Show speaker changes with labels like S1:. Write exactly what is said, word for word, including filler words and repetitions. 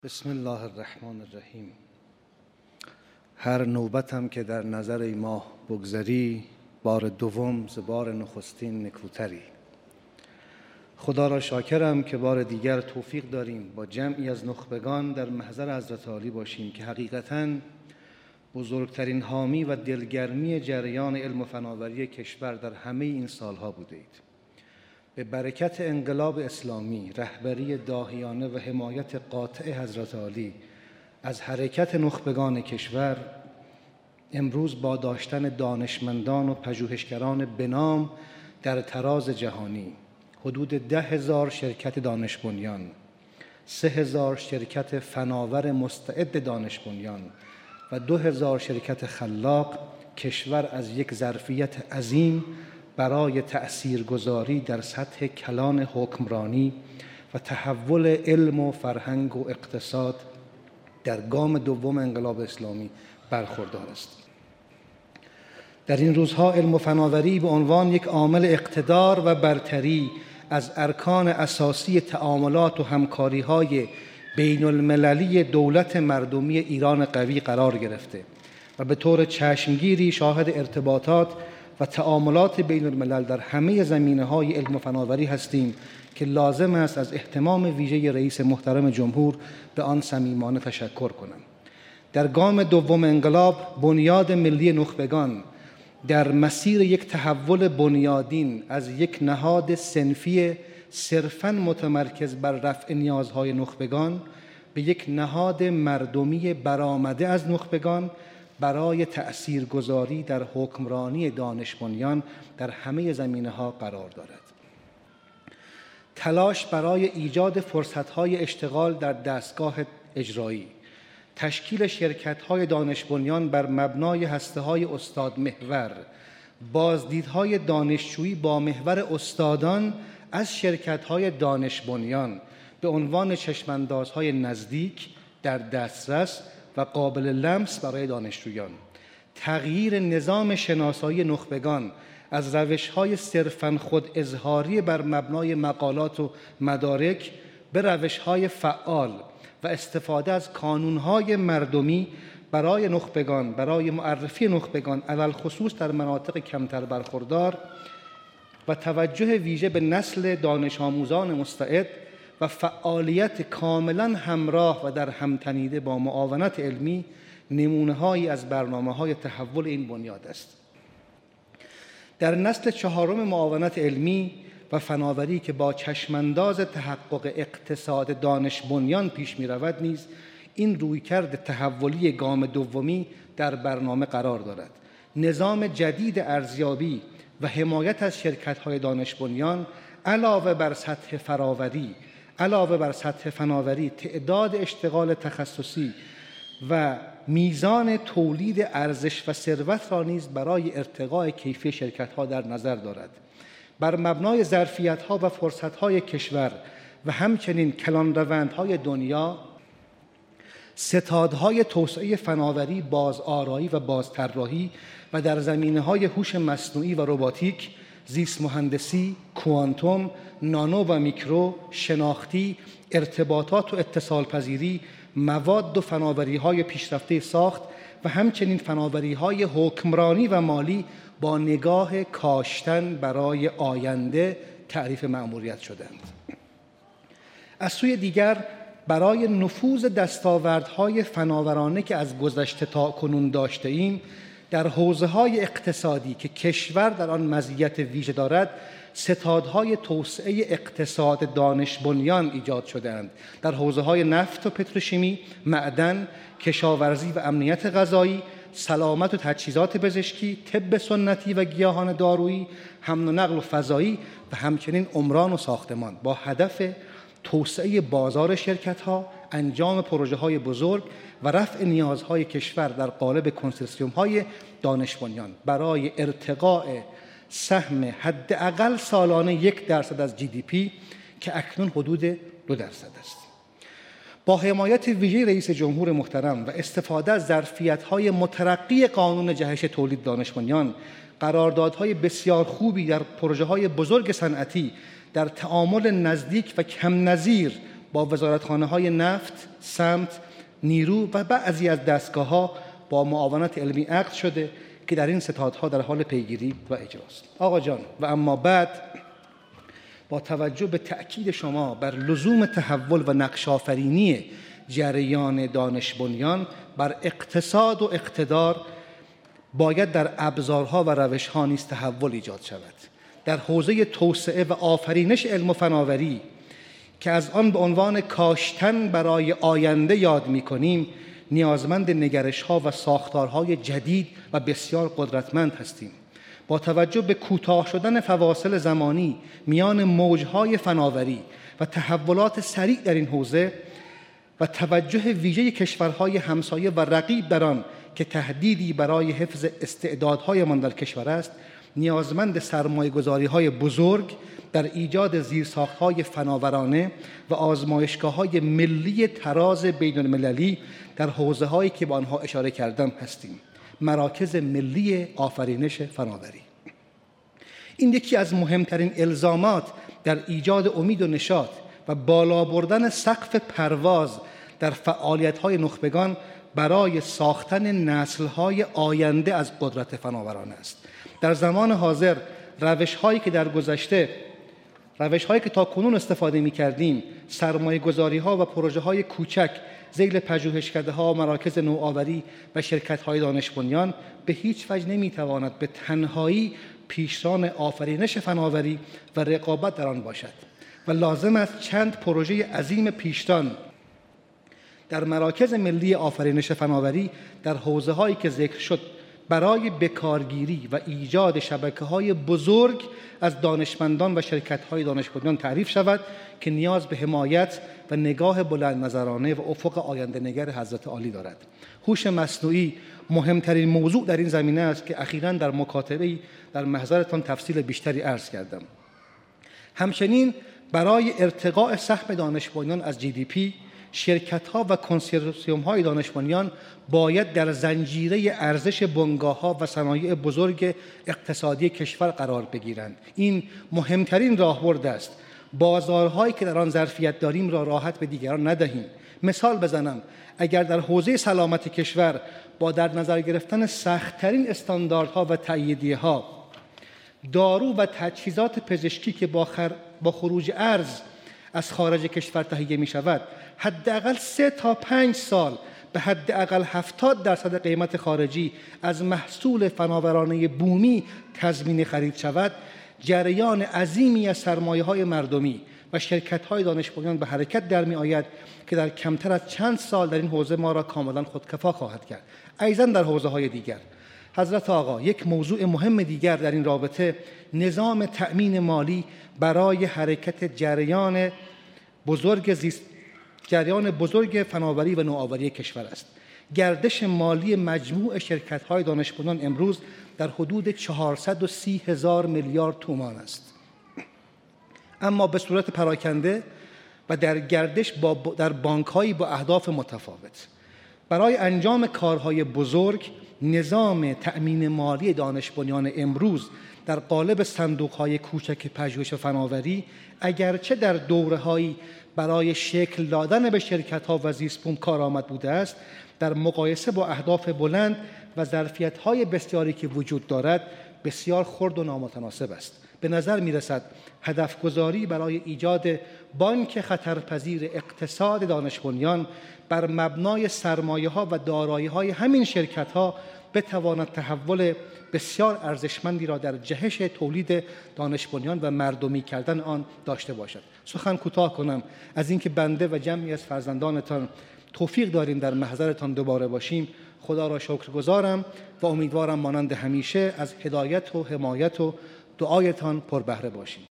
S1: بسم الله الرحمن الرحیم. هر نوبتم که در نظر ای ماه بگذری، بار دوم ز بار نخستین نکوتری. خدا را شاکرم که بار دیگر توفیق داریم با جمعی از نخبگان در محضر حضرت عالی باشیم که حقیقتاً بزرگترین حامی و دلگرمی جریان علم و فناوری کشور در همه این سالها بودید. به برکت انقلاب اسلامی، رهبری داهیانه و حمایت قاطع حضرت عالی از حرکت نخبگان کشور، امروز با داشتن دانشمندان و پژوهشگران بنام در تراز جهانی، حدود ده هزار شرکت دانش بنیان، سه هزار شرکت فناور مستعد دانش بنیان و دو هزار شرکت خلاق، کشور از یک ظرفیت عظیم برای تأثیرگذاری در سطح کلان حکمرانی و تحول علم و فرهنگ و اقتصاد در گام دوم انقلاب اسلامی برخوردار است. در این روزها علم و فناوری به عنوان یک عامل اقتدار و برتری از ارکان اساسی تعاملات و همکاری‌های بین المللی دولت مردمی ایران قوی قرار گرفته و به طور چشمگیری شاهد ارتباطات و تعاملات بین الملل در همه زمینه‌های علم و فناوری هستیم که لازم است از اهتمام ویژه رئیس محترم جمهور به آن صمیمانه تشکر کنم. در گام دوم انقلاب، بنیاد ملی نخبگان در مسیر یک تحول بنیادین از یک نهاد صنفی صرفاً متمرکز بر رفع نیازهای نخبگان به یک نهاد مردمی برآمده از نخبگان برای تأثیرگذاری در حکمرانی دانش بنیان در همه زمینه‌ها قرار دارد. تلاش برای ایجاد فرصت‌های اشتغال در دستگاه اجرایی، تشکیل شرکت‌های دانش بنیان بر مبنای هسته‌های استاد محور، بازدیدهای دانشجویی با محور استادان از شرکت‌های دانش بنیان به عنوان چشم‌اندازهای نزدیک، در دسترس و قابل لمس برای دانشجویان، تغییر نظام شناسایی نخبگان از روش‌های صرفاً خود اظهاری بر مبنای مقالات و مدارک به روش‌های فعال و استفاده از کانون‌های مردمی برای نخبگان، برای معرفی نخبگان علل خصوص در مناطق کمتر برخوردار و توجه ویژه به نسل دانش آموزان مستعد و فعالیت کاملاً همراه و در همتنیده با معاونت علمی نمونه‌هایی از برنامه‌های تحول این بنیاد است. در نسل چهارم معاونت علمی و فناوری که با چشمانداز تحقق اقتصاد دانش بنیان پیش می‌رود نیز این رویکرد تحولی گام دومی در برنامه قرار دارد. نظام جدید ارزیابی و حمایت از شرکت‌های دانش بنیان علاوه بر سطح فراوری علاوه بر سطح فناوری، تعداد اشتغال تخصصی و میزان تولید ارزش و ثروت را نیز برای ارتقاء کیفی شرکت‌ها در نظر دارد. بر مبنای ظرفیت‌ها و فرصت‌های کشور و همچنین کلان‌روندهای دنیا، ستادهای توسعه فناوری، بازآرایی و بازطراحی و در زمینه‌های هوش مصنوعی و رباتیک، زیست مهندسی، کوانتوم، نانو و میکرو، شناختی، ارتباطات و اتصال پذیری، مواد و فناوری‌های پیشرفته ساخت و همچنین فناوری‌های حکمرانی و مالی با نگاه کاشتن برای آینده تعریف مأموریت شدند. از سوی دیگر برای نفوذ دستاوردهای فناورانه که از گذشته تا کنون داشته ایم در حوزه‌های اقتصادی که کشور در آن مزیت ویژه دارد، ستادهای توسعه اقتصاد دانش بنیان ایجاد شده‌اند. در حوزه‌های نفت و پتروشیمی، معدن، کشاورزی و امنیت غذایی، سلامت و تجهیزات پزشکی، طب سنتی و گیاهان دارویی، حمل و نقل و فضایی و همچنین عمران و ساختمان، با هدف توسعه بازار شرکت‌ها، انجام پروژه‌های بزرگ و رفع نیازهای کشور در قالب کنسرسیوم‌های دانش بنیان برای ارتقاء سهم حداقل سالانه یک درصد از جی دی پی که اکنون حدود دو درصد است. با حمایت ویژه رئیس جمهور محترم و استفاده از ظرفیت‌های مترقی قانون جهش تولید دانش بنیان، قراردادهای بسیار خوبی در پروژه‌های بزرگ صنعتی در تعامل نزدیک و کم نظیر با وزارتخانه‌های نفت، سمت، نیرو و بعضی از دستگاه‌ها با معاونت علمی عقد شده که در این ستادها در حال پیگیری و اجراست. آقا جان، و اما بعد با توجه به تأکید شما بر لزوم تحول و نقش‌آفرینی جریان دانش بنیان بر اقتصاد و اقتدار، باید در ابزارها و روش‌ها نیز تحول ایجاد شود. در حوزه توسعه و آفرینش علم و فناوری که از آن به عنوان کاشتن برای آینده یاد می‌کنیم، نیازمند نگرش‌ها و ساختارهای جدید و بسیار قدرتمند هستیم. با توجه به کوتاه شدن فواصل زمانی میان موج‌های فناوری و تحولات سریع در این حوزه و توجه ویژه کشورهای همسایه و رقیب در آن که تهدیدی برای حفظ استعدادهایمان در کشور است، نیازمند سرمایه‌گذاری‌های بزرگ در ایجاد زیرساخت‌های فناورانه و آزمایشگاه‌های ملی طراز بین‌المللی در حوزه‌هایی که به آنها اشاره کردم هستیم. مراکز ملی آفرینش فناوری. این یکی از مهمترین الزامات در ایجاد امید و نشاط و بالا بردن سقف پرواز در فعالیت‌های نخبگان برای ساختن نسل‌های آینده از قدرت فناورانه است. در زمان حاضر روش‌هایی که در گذشته روش‌هایی که تاکنون استفاده می‌کردیم، سرمایه‌گذاری‌ها و پروژه‌های کوچک ذیل پژوهشکده‌ها، مراکز نوآوری و شرکت‌های دانش بنیان به هیچ وجه نمی‌تواند به تنهایی پیشران آفرینش فناوری و رقابت در آن باشد و لازم است چند پروژه عظیم پیشران در مراکز ملی آفرینش فناوری در حوزه‌هایی که ذکر شد برای بکارگیری و ایجاد شبکه‌های بزرگ از دانشمندان و شرکت‌های دانش بنیان تعریف شود که نیاز به حمایت و نگاه بلند نظرانه و افق آینده نگر حضرت عالی دارد. هوش مصنوعی مهمترین موضوع در این زمینه است که اخیراً در مکاتبه‌ای در محضرتان تفصیل بیشتری عرض کردم. همچنین برای ارتقاء سهم دانش بنیان از جی دی پی، شرکت‌ها و کنسورسیوم‌های دانش بنیان باید در زنجیره ارزش بنگاه‌ها و صنایع بزرگ اقتصادی کشور قرار بگیرند. این مهمترین راهبرد است. بازارهایی که در آن ظرفیت داریم را راحت به دیگران ندهیم. مثال بزنم، اگر در حوزه سلامت کشور با در نظر گرفتن سخت‌ترین استانداردها و تأییدیه‌ها دارو و تجهیزات پزشکی که با, خر... با خروج ارز از خارج کشور تهیه می شود، حداقل سه تا پنج سال به حداقل هفتاد درصد قیمت خارجی از محصول فناورانه بومی تضمین خرید شود، جریان عظیمی از سرمایه‌های مردمی و شرکت‌های دانش بنیان به حرکت در می آید که در کمتر از چند سال در این حوزه ما را کاملا خودکفا خواهد کرد. ایضاً در حوزه‌های دیگر. حضرت آقا، یک موضوع مهم دیگر در این رابطه نظام تأمین مالی برای حرکت جریان بزرگ زیست جریان بزرگ فناوری و نوآوری کشور است. گردش مالی مجموع شرکت‌های دانش بنیان امروز در حدود چهارصد و سی هزار میلیارد تومان است. اما به صورت پراکنده و در گردش با در بانک‌هایی با اهداف متفاوت. برای انجام کارهای بزرگ، نظام تأمین مالی دانش بنیان امروز در قالب صندوق‌های کوچک پژوهش و فناوری اگرچه در دوره‌هایی برای شکل دادن به شرکت‌ها و زیست‌بوم کارآمد بوده است، در مقایسه با اهداف بلند و ظرفیت‌های بسیاری که وجود دارد بسیار خرد و نامتناسب است. به نظر می‌رسد هدفگذاری برای ایجاد بانک خطرپذیر اقتصاد دانش بنیان بر مبنای سرمایه‌ها و دارایی‌های همین شرکت‌ها بتواند تحول بسیار ارزشمندی را در جهش تولید دانش بنیان و مردمی کردن آن داشته باشد. سخن کوتاه کنم از اینکه بنده و جمعی از فرزندانتان توفیق داریم در محضرتان دوباره باشیم. خدا را شکرگزارم و امیدوارم مانند همیشه از هدایت و حمایت و دعایتان پربهره باشیم.